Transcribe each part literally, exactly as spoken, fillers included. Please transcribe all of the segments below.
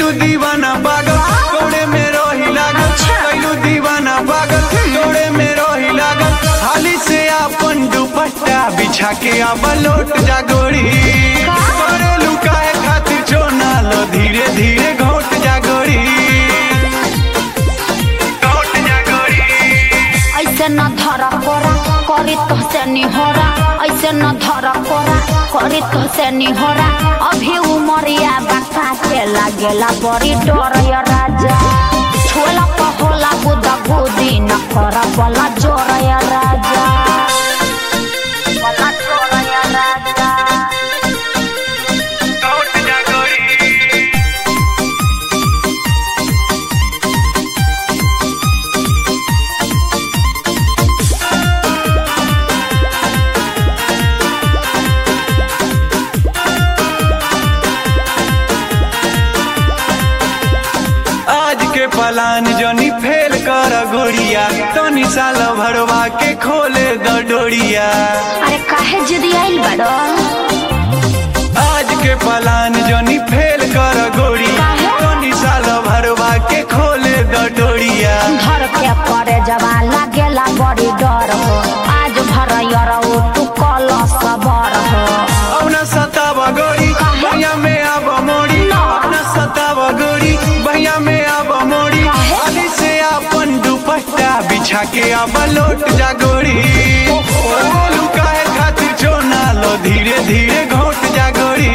कैलू दीवाना पागल तोड़े में रही लागल कैलू दीवाना पागल तोड़े में रही लागल हाली से अपन दुपट्टा बिछा के अब लौट जा गोरी करे लुकाए खातिर चोना लो धीरे धीरे घोट जा गोरी घोट जा गोरी। ऐसे न धरा कोरा करी तो से निहोरा ऐसे न धरा कोरा करी तो से निहोरा अभी उमरिया बाका के लागेला बड़ी डर या राजा छोला पहोला बुदा बुदी न करा बला जोर या राजा बला जोर या राजा घोट जा गोरी। पलान जनी फेल कर गोड़िया तनी साल भरवा के खोले द डोरिया। अरे काहे जिद आइल बड़ो आज के पलान जनी फेल कर गोड़िया तनी साल भरवा के खोले द डोरिया। धर के परे जवा लागेला बड़ी डर हो आज भर यरौ तू कल सबर हो अपना सतावा गोरी भैया में अब मोड़ी अपना सतावा गोरी भैया में अब मोड़ी हाली से अपन दुपट्टा बिछा के अब लौट जा गोरी लुकाए खातिर चोना लो धीरे धीरे घोट जा गोरी।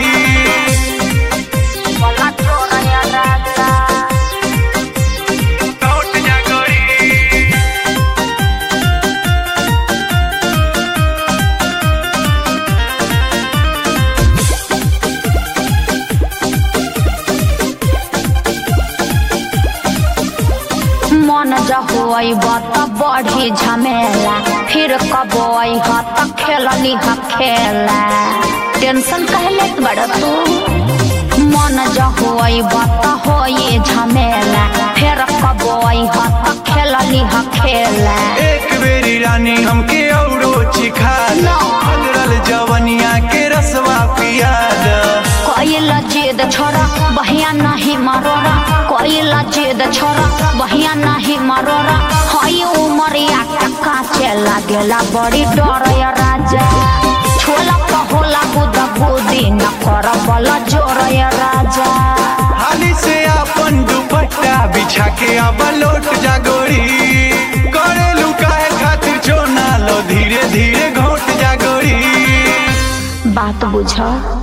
घोट जा गोरी। मन जहुई बत बढ़ी झमेला फिर कबई ह त खेलनी ह खेला टेंशन कहले बड़ तू मन जहुई बत होई झमेला फिर कबई ह त खेलनी ह खेला। एक बेरी रानी हमके औरो चिखा दो अगरल जवनिया के रसवा पिया दो कोइल जिद छोरा बहिया नहीं मरोरा कोइल जिद छोरा बहिया नहीं मरोरा हई उमरिया टक्का चला गेला बड़ी डर या राजा छोला पहोला बुदा बुदी न कर बला जोर या राजा हाली से अपन दुपट्टा बिछा के अब लौट जा गोरी करे लुकाए खातिर चोना लो धीरे धीरे घोट जा गोरी। बात बुझ।